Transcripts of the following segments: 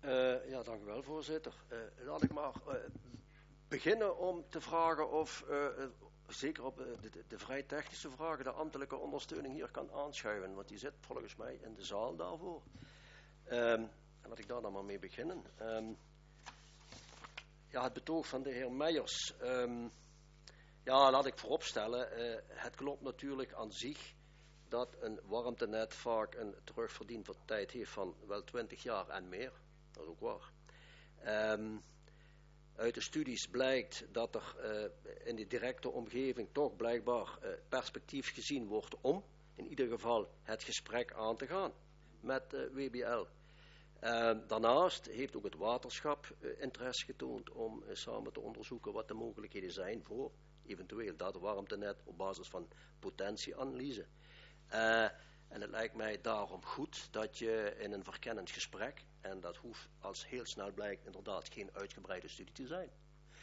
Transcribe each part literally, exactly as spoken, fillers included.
Uh, ja, dank u wel, voorzitter. Uh, laat ik maar uh, beginnen om te vragen of, uh, uh, zeker op uh, de, de, de vrij technische vragen, de ambtelijke ondersteuning hier kan aanschuiven. Want die zit volgens mij in de zaal daarvoor. Um, en laat ik daar dan maar mee beginnen. Um, ja, het betoog van de heer Meijers. Um, ja, laat ik vooropstellen. Uh, het klopt natuurlijk aan zich dat een warmtenet vaak een terugverdiende tijd heeft van wel twintig jaar en meer. Dat is ook waar. Um, uit de studies blijkt dat er uh, in de directe omgeving toch blijkbaar uh, perspectief gezien wordt om in ieder geval het gesprek aan te gaan met uh, W B L. Uh, daarnaast heeft ook het waterschap uh, interesse getoond om uh, samen te onderzoeken wat de mogelijkheden zijn voor eventueel dat warmtenet op basis van potentieanalyse. Uh, en het lijkt mij daarom goed dat je in een verkennend gesprek, en dat hoeft als heel snel blijkt inderdaad geen uitgebreide studie te zijn,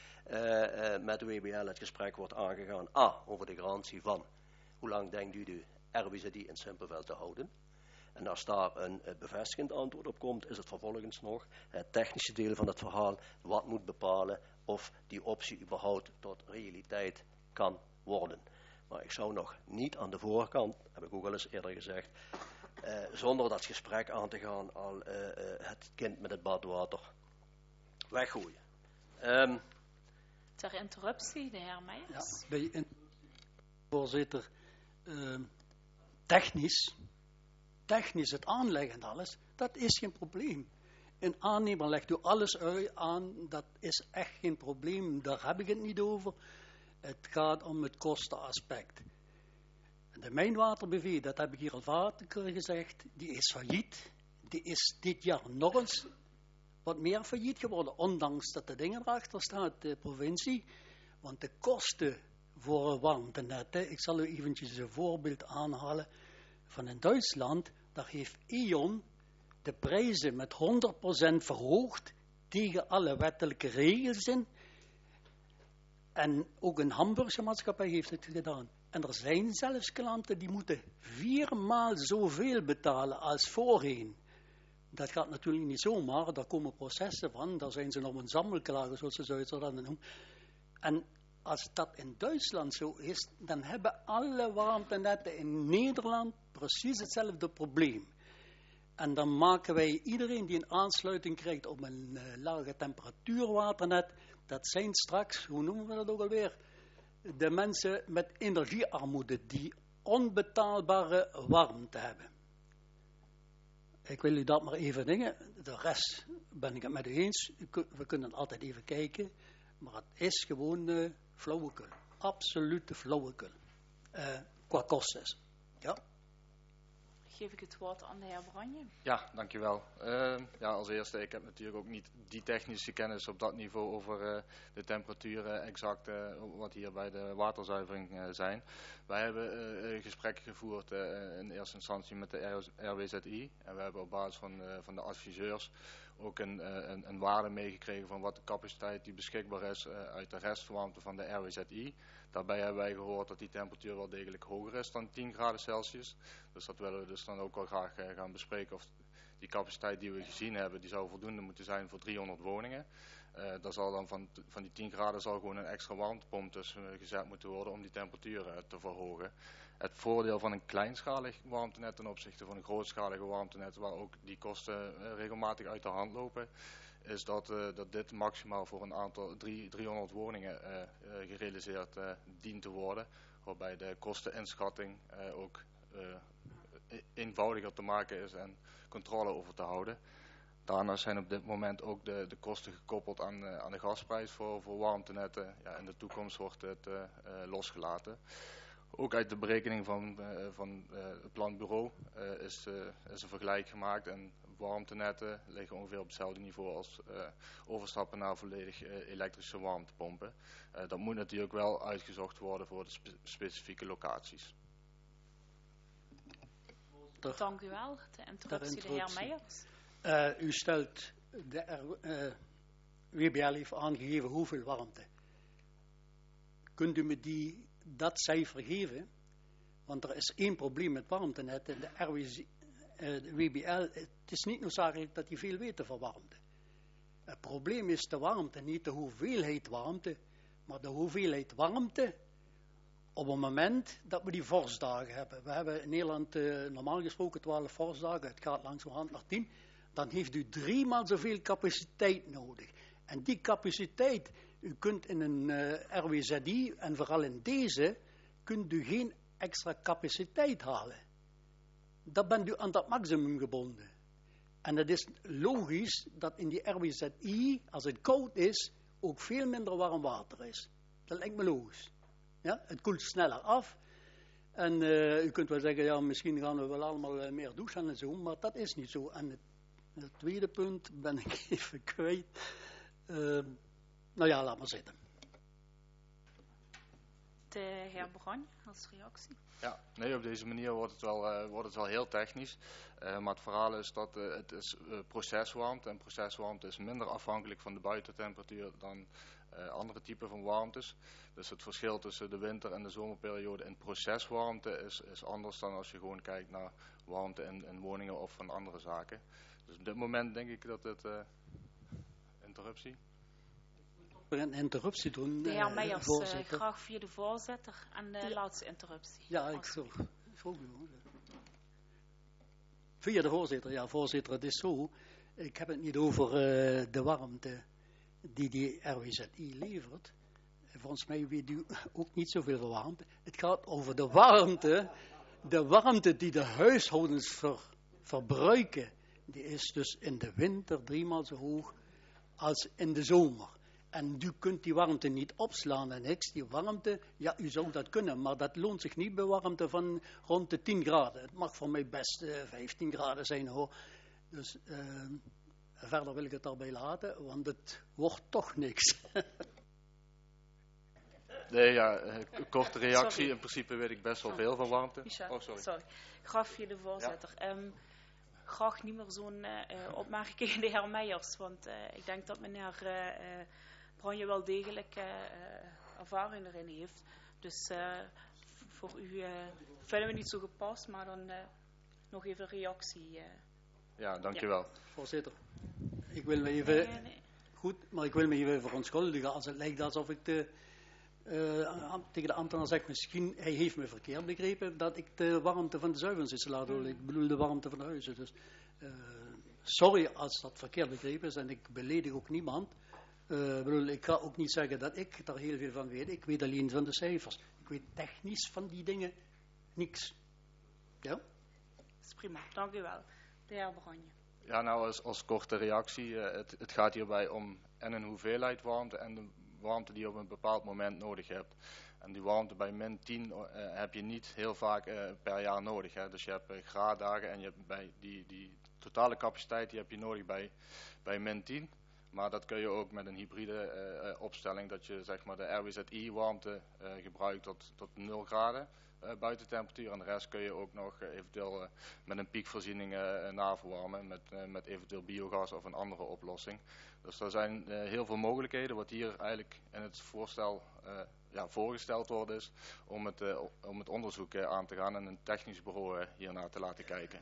uh, uh, met de W B L het gesprek wordt aangegaan, A, over de garantie van hoe lang denkt u de R W Z I in Simpelveld te houden. En als daar een uh, bevestigend antwoord op komt, is het vervolgens nog het technische deel van het verhaal wat moet bepalen of die optie überhaupt tot realiteit kan worden. Maar ik zou nog niet aan de voorkant, heb ik ook al eens eerder gezegd, uh, zonder dat gesprek aan te gaan al uh, uh, het kind met het badwater weggooien. Um, Ter interruptie, de heer Meijers. Ja, bij in, voorzitter, uh, technisch, technisch het aanleggen en alles, dat is geen probleem. Een aannemer legt u alles uit aan, dat is echt geen probleem, daar heb ik het niet over. Het gaat om het kostenaspect. De Mijnwater B V, dat heb ik hier al vaker gezegd, die is failliet. Die is dit jaar nog eens wat meer failliet geworden, ondanks dat de dingen erachter staat, de provincie. Want de kosten voor warmtenetten, ik zal u eventjes een voorbeeld aanhalen van in Duitsland, daar heeft E O N de prijzen met honderd procent verhoogd tegen alle wettelijke regels in. En ook een Hamburgse maatschappij heeft het gedaan. En er zijn zelfs klanten die moeten viermaal zoveel betalen als voorheen. Dat gaat natuurlijk niet zomaar, daar komen processen van, daar zijn ze nog een sammelklager, zoals de Duitsers dat noemen. En als dat in Duitsland zo is, dan hebben alle warmtenetten in Nederland precies hetzelfde probleem. En dan maken wij iedereen die een aansluiting krijgt op een uh, lage temperatuurwaternet, dat zijn straks, hoe noemen we dat ook alweer, de mensen met energiearmoede die onbetaalbare warmte hebben. Ik wil u dat maar even dingen, de rest ben ik het met u eens, we kunnen altijd even kijken, maar het is gewoon uh, flauwekul, absolute flauwekul, uh, qua kosten. Ja. Geef ik het woord aan de heer Branje. Ja, dankjewel. Uh, ja, als eerste, ik heb natuurlijk ook niet die technische kennis op dat niveau over uh, de temperaturen exact uh, wat hier bij de waterzuivering uh, zijn. Wij hebben uh, gesprekken gevoerd uh, in eerste instantie met de R W Z I en we hebben op basis van, uh, van de adviseurs ook een, uh, een, een waarde meegekregen van wat de capaciteit die beschikbaar is uh, uit de restwarmte van de R W Z I. Daarbij hebben wij gehoord dat die temperatuur wel degelijk hoger is dan tien graden Celsius. Dus dat willen we dus dan ook wel graag uh, gaan bespreken of die capaciteit die we gezien hebben, die zou voldoende moeten zijn voor driehonderd woningen. Uh, daar zal dan van, van die tien graden zal gewoon een extra warmtepomp tussen uh, gezet moeten worden om die temperatuur uh, te verhogen. Het voordeel van een kleinschalig warmtenet ten opzichte van een grootschalige warmtenet, waar ook die kosten uh, regelmatig uit de hand lopen, is dat, uh, dat dit maximaal voor een aantal drie, driehonderd woningen uh, uh, gerealiseerd uh, dient te worden. Waarbij de kosteninschatting uh, ook uh, eenvoudiger te maken is en controle over te houden. Daarnaast zijn op dit moment ook de, de kosten gekoppeld aan, uh, aan de gasprijs voor, voor warmtenetten. Ja, in de toekomst wordt het uh, uh, losgelaten. Ook uit de berekening van, uh, van uh, het planbureau uh, is, uh, is een vergelijk gemaakt en warmtenetten liggen ongeveer op hetzelfde niveau als uh, overstappen naar volledig uh, elektrische warmtepompen. Uh, dat moet natuurlijk wel uitgezocht worden voor de spe- specifieke locaties. Dank u wel. De interruptie, de heer Meijers. Uh, u stelt, de uh, W B L heeft aangegeven hoeveel warmte. Kunt u me die, dat cijfer geven? Want er is één probleem met warmtenetten. De, R W Z, uh, de W B L, het is niet noodzakelijk dat die veel weten van warmte. Het probleem is de warmte, niet de hoeveelheid warmte, maar de hoeveelheid warmte op het moment dat we die vorstdagen hebben. We hebben in Nederland uh, normaal gesproken twaalf vorstdagen, het gaat langzamerhand naar tien. Dan heeft u driemaal zoveel capaciteit nodig. En die capaciteit, u kunt in een uh, R W Z I, en vooral in deze, kunt u geen extra capaciteit halen. Dan bent u aan dat maximum gebonden. En het is logisch dat in die R W Z I, als het koud is, ook veel minder warm water is. Dat lijkt me logisch. Ja? Het koelt sneller af. En uh, u kunt wel zeggen, ja, misschien gaan we wel allemaal uh, meer douchen en zo, maar dat is niet zo. En het, het tweede punt ben ik even kwijt. Uh, nou ja, laat maar zitten. De heer Branje als reactie. Ja, nee, op deze manier wordt het wel, uh, wordt het wel heel technisch. Uh, maar het verhaal is dat uh, het is uh, proceswarmte. En proceswarmte is minder afhankelijk van de buitentemperatuur dan uh, andere typen van warmtes. Dus het verschil tussen de winter- en de zomerperiode in proceswarmte is, is anders dan als je gewoon kijkt naar warmte in, in woningen of van andere zaken. Dus op dit moment denk ik dat het... Uh, interruptie? Een interruptie doen. De heer uh, Meijers, uh, graag via de voorzitter en de ja. laatste interruptie. Ja, ik zo. Via de voorzitter, ja, voorzitter, het is zo. Ik heb het niet over uh, de warmte die die R W Z I levert. Volgens mij weet u ook niet zoveel van warmte. Het gaat over de warmte, de warmte die de huishoudens ver, verbruiken. Die is dus in de winter driemaal zo hoog als in de zomer. En u kunt die warmte niet opslaan en niks. Die warmte, ja, u zou dat kunnen, maar dat loont zich niet bij warmte van rond de tien graden. Het mag voor mij best uh, vijftien graden zijn hoor. Dus uh, verder wil ik het daarbij laten, want het wordt toch niks. Nee, ja, een korte reactie. Sorry. In principe weet ik best wel veel van warmte. Michel, oh, sorry. sorry. Graag via de voorzitter. Ja. Um, graag niet meer zo'n uh, opmerking tegen de heer Meijers, want uh, ik denk dat meneer uh, Branje wel degelijk uh, ervaring erin heeft. Dus uh, voor u uh, vinden we niet zo gepast, maar dan uh, nog even een reactie. Uh. Ja, dankjewel. Ja. Voorzitter, ik wil me even... Nee, nee. Goed, maar ik wil me even verontschuldigen als het lijkt alsof ik de... Uh, tegen de ambtenaar zeg, misschien, hij heeft me verkeerd begrepen, dat ik de warmte van de zuiveringsinstallator wil. Ik bedoel de warmte van de huizen. Dus uh, sorry als dat verkeerd begrepen is en ik beledig ook niemand. Uh, bedoel, ik ga ook niet zeggen dat ik daar heel veel van weet. Ik weet alleen van de cijfers. Ik weet technisch van die dingen niks. Ja? Dat is prima, dank u wel. De heer Branje. Ja, nou als, als korte reactie. Uh, het, het gaat hierbij om en een hoeveelheid warmte en de warmte die je op een bepaald moment nodig hebt. En die warmte bij min tien uh, heb je niet heel vaak uh, per jaar nodig. Hè. Dus je hebt uh, graaddagen en je hebt bij die, die totale capaciteit die heb je nodig bij, bij min tien. Maar dat kun je ook met een hybride uh, opstelling, dat je zeg maar de R W Z I warmte uh, gebruikt tot, tot nul graden uh, buitentemperatuur. En de rest kun je ook nog uh, eventueel uh, met een piekvoorziening uh, naverwarmen met, uh, met eventueel biogas of een andere oplossing. Dus er zijn uh, heel veel mogelijkheden. Wat hier eigenlijk in het voorstel uh, ja, voorgesteld wordt is om het, uh, om het onderzoek uh, aan te gaan en een technisch bureau uh, hiernaar te laten kijken.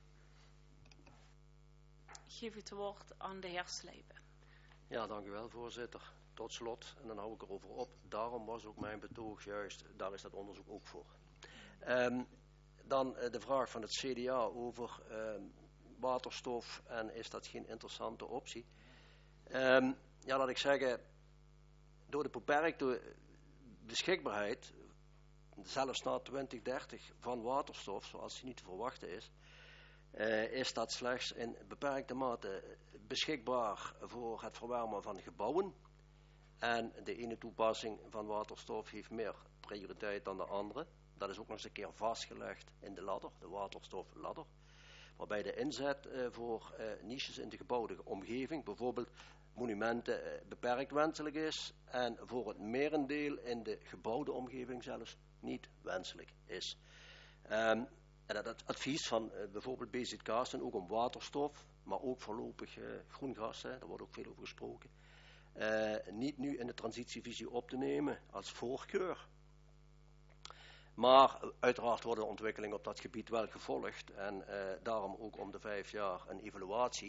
Ik geef het woord aan de heer Slijpen. Ja, dank u wel, voorzitter. Tot slot, en dan hou ik erover op, daarom was ook mijn betoog juist, daar is dat onderzoek ook voor. Um, dan uh, de vraag van het C D A over um, waterstof en is dat geen interessante optie? Um, ja, laat ik zeggen, door de beperkte beschikbaarheid, zelfs na twintig dertig, van waterstof, zoals die niet te verwachten is, uh, is dat slechts in beperkte mate beschikbaar voor het verwarmen van gebouwen. En de ene toepassing van waterstof heeft meer prioriteit dan de andere. Dat is ook nog eens een keer vastgelegd in de ladder, de waterstofladder. Waarbij de inzet uh, voor uh, niches in de gebouwde omgeving, bijvoorbeeld monumenten, uh, beperkt wenselijk is. En voor het merendeel in de gebouwde omgeving zelfs niet wenselijk is. Um, en dat het advies van uh, bijvoorbeeld B Z K's en ook om waterstof, maar ook voorlopig uh, groengas, hè, daar wordt ook veel over gesproken, uh, niet nu in de transitievisie op te nemen als voorkeur. Maar uh, uiteraard worden de ontwikkelingen op dat gebied wel gevolgd en uh, daarom ook om de vijf jaar een evaluatie.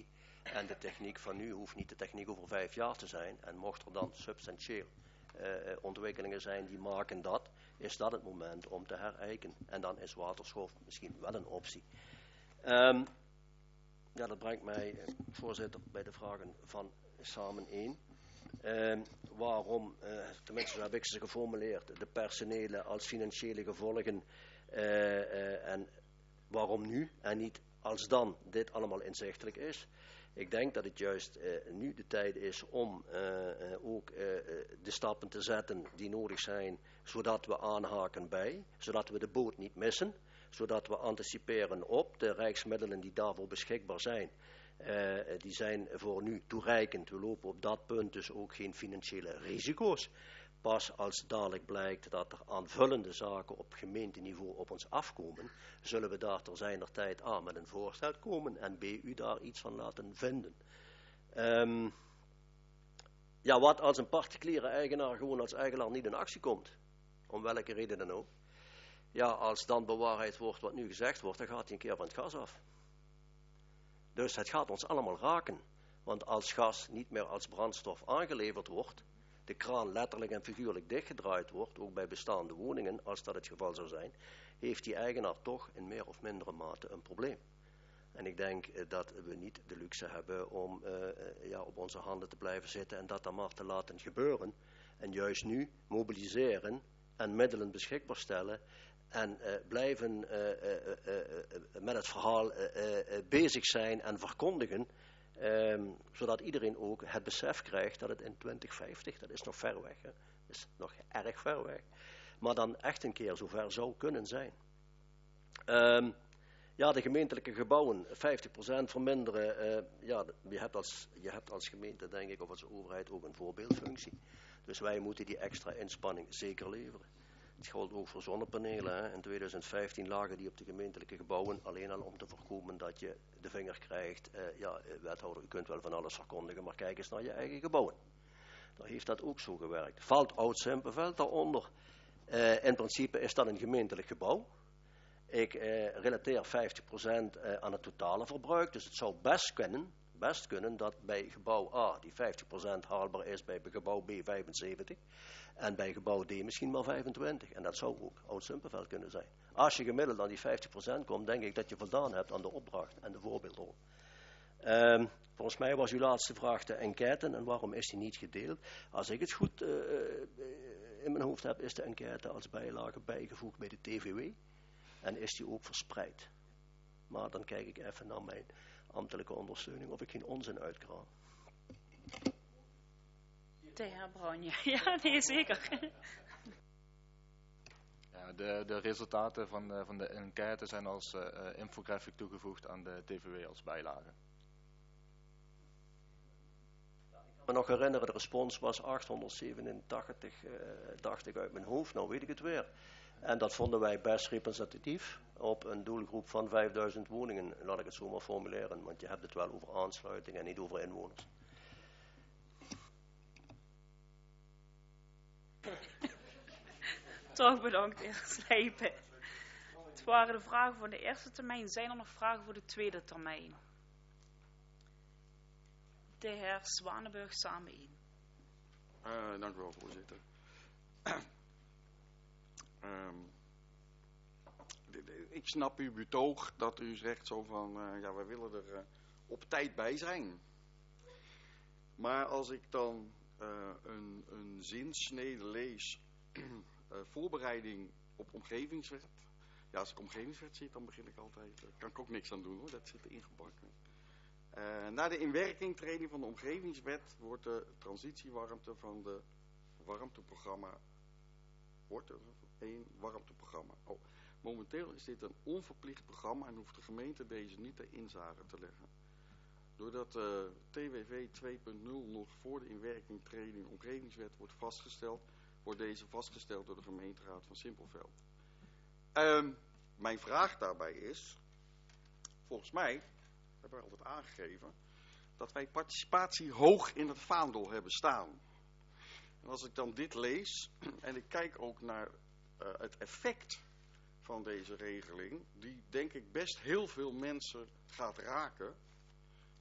En de techniek van nu hoeft niet de techniek over vijf jaar te zijn. En mocht er dan substantieel uh, ontwikkelingen zijn die maken dat, is dat het moment om te herijken. En dan is waterstof misschien wel een optie. Um, ja, dat brengt mij, uh, voorzitter, bij de vragen van Samen één. Uh, waarom, uh, tenminste heb ik ze geformuleerd, de personele als financiële gevolgen uh, uh, en waarom nu en niet als dan dit allemaal inzichtelijk is. Ik denk dat het juist uh, nu de tijd is om uh, uh, ook uh, de stappen te zetten die nodig zijn, zodat we aanhaken bij, zodat we de boot niet missen, zodat we anticiperen op de rijksmiddelen die daarvoor beschikbaar zijn. Uh, die zijn voor nu toereikend. We lopen op dat punt dus ook geen financiële risico's. Pas als dadelijk blijkt dat er aanvullende zaken op gemeenteniveau op ons afkomen, zullen we daar ter zijner tijd A met een voorstel komen en B u daar iets van laten vinden. Um, ja, wat als een particuliere eigenaar gewoon als eigenaar niet in actie komt? Om welke reden dan ook? Ja, als dan bewaarheid wordt wat nu gezegd wordt, dan gaat hij een keer van het gas af. Dus het gaat ons allemaal raken. Want als gas niet meer als brandstof aangeleverd wordt, de kraan letterlijk en figuurlijk dichtgedraaid wordt, ook bij bestaande woningen, als dat het geval zou zijn, heeft die eigenaar toch in meer of mindere mate een probleem. En ik denk uh, dat we niet de luxe hebben om uh, uh, ja, op onze handen te blijven zitten en dat dan maar te laten gebeuren. En juist nu mobiliseren en middelen beschikbaar stellen en uh, blijven uh, uh, uh, uh, met het verhaal uh, uh, uh, bezig zijn en verkondigen, um, zodat iedereen ook het besef krijgt dat het in twintig vijftig, dat is nog ver weg, hè, dat is nog erg ver weg, maar dan echt een keer zover zou kunnen zijn. Um, ja, de gemeentelijke gebouwen, vijftig procent verminderen, uh, ja, je hebt, als, je hebt als gemeente, denk ik, of als overheid ook een voorbeeldfunctie. Dus wij moeten die extra inspanning zeker leveren. Het geldt ook voor zonnepanelen. Hè. In tweeduizend vijftien lagen die op de gemeentelijke gebouwen alleen al om te voorkomen dat je de vinger krijgt. Uh, ja, wethouder, u kunt wel van alles verkondigen, maar kijk eens naar je eigen gebouwen. Daar heeft dat ook zo gewerkt. Valt Oud-Simpelveld daaronder? Uh, in principe is dat een gemeentelijk gebouw. Ik uh, relateer vijftig procent uh, aan het totale verbruik, dus het zou best kunnen, best kunnen dat bij gebouw A die vijftig procent haalbaar is, bij gebouw B vijfenzeventig en bij gebouw D misschien maar vijfentwintig. En dat zou ook Oud-Simpelveld kunnen zijn. Als je gemiddeld aan die vijftig procent komt, denk ik dat je voldaan hebt aan de opdracht en de voorbeeldrol. Um, volgens mij was uw laatste vraag de enquête en waarom is die niet gedeeld? Als ik het goed uh, in mijn hoofd heb, is de enquête als bijlage bijgevoegd bij de T V W. En is die ook verspreid. Maar dan kijk ik even naar mijn ambtelijke ondersteuning of ik geen onzin uitkraam. De heer Brownje. Ja, nee, zeker. Ja, de, de resultaten van de, van de enquête zijn als uh, infographic toegevoegd aan de T V W als bijlage. Ik kan me nog herinneren, de respons was achthonderdzevenentachtig, uh, dacht ik uit mijn hoofd, nou weet ik het weer. En dat vonden wij best representatief op een doelgroep van vijfduizend woningen, laat ik het zo maar formuleren. Want je hebt het wel over aansluiting en niet over inwoners. Toch bedankt, heer Slijpen. Het waren de vragen voor de eerste termijn. Zijn er nog vragen voor de tweede termijn? De heer Zwanenburg, samen één. Uh, dank u wel, voorzitter. Um, ik snap uw betoog dat u zegt zo van, uh, ja, wij willen er uh, op tijd bij zijn. Maar als ik dan uh, een, een zinsnede lees, uh, voorbereiding op omgevingswet. Ja, als ik omgevingswet zie, dan begin ik altijd, uh, kan ik ook niks aan doen hoor, dat zit er ingebakken. Uh, na de inwerkingtreding van de omgevingswet wordt de transitiewarmte van de warmteprogramma, wordt er één warmteprogramma. Oh, momenteel is dit een onverplicht programma en hoeft de gemeente deze niet ter inzage te leggen. Doordat de uh, T W V twee punt nul nog voor de inwerkingtreding omgevingswet wordt vastgesteld, wordt deze vastgesteld door de gemeenteraad van Simpelveld. Um, mijn vraag daarbij is, volgens mij hebben we altijd aangegeven dat wij participatie hoog in het vaandel hebben staan. En als ik dan dit lees en ik kijk ook naar uh, het effect van deze regeling, die denk ik best heel veel mensen gaat raken,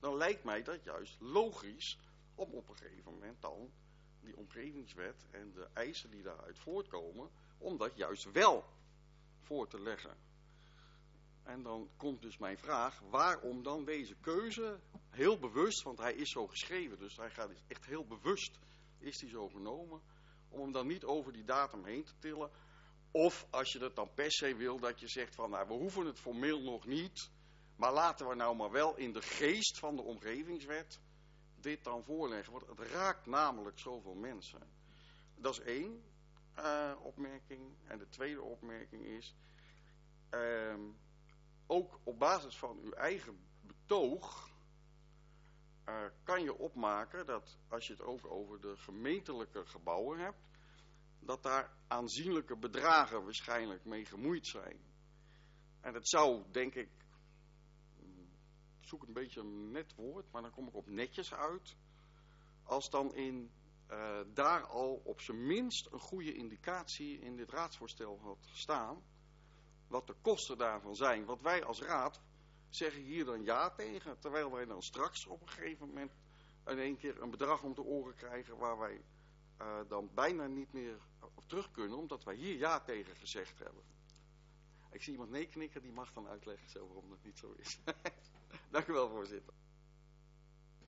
dan lijkt mij dat juist logisch om op een gegeven moment dan die omgevingswet en de eisen die daaruit voortkomen, om dat juist wel voor te leggen. En dan komt dus mijn vraag, waarom dan deze keuze, heel bewust, want hij is zo geschreven, dus hij gaat echt heel bewust, is hij zo genomen, om hem dan niet over die datum heen te tillen. Of als je dat dan per se wil, dat je zegt van, nou, we hoeven het formeel nog niet, maar laten we nou maar wel in de geest van de omgevingswet dit dan voorleggen. Want het raakt namelijk zoveel mensen. Dat is één uh, opmerking. En de tweede opmerking is, uh, ook op basis van uw eigen betoog uh, kan je opmaken dat als je het ook over de gemeentelijke gebouwen hebt, dat daar aanzienlijke bedragen waarschijnlijk mee gemoeid zijn. En het zou, denk ik, ik zoek een beetje een net woord, maar dan kom ik op netjes uit, als dan in uh, daar al op zijn minst een goede indicatie in dit raadsvoorstel had gestaan, wat de kosten daarvan zijn. Want wij als raad zeggen hier dan ja tegen, terwijl wij dan straks op een gegeven moment in één keer een bedrag om de oren krijgen waar wij uh, dan bijna niet meer op terug kunnen, omdat wij hier ja tegen gezegd hebben. Ik zie iemand nee knikken, die mag dan uitleggen zo waarom dat niet zo is. Dank u wel, voorzitter.